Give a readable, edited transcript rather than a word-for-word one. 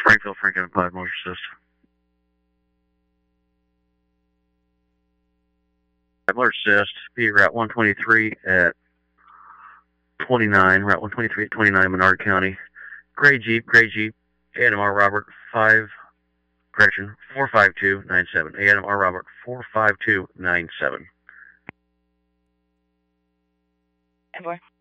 Springfield, Franklin, Applied Motor Assist. Motor Assist, be Route 123 at 29, Route 123 at 29, Menard County. Gray Jeep, ANMR Robert 45297. ANMR Robert 45297. Boy.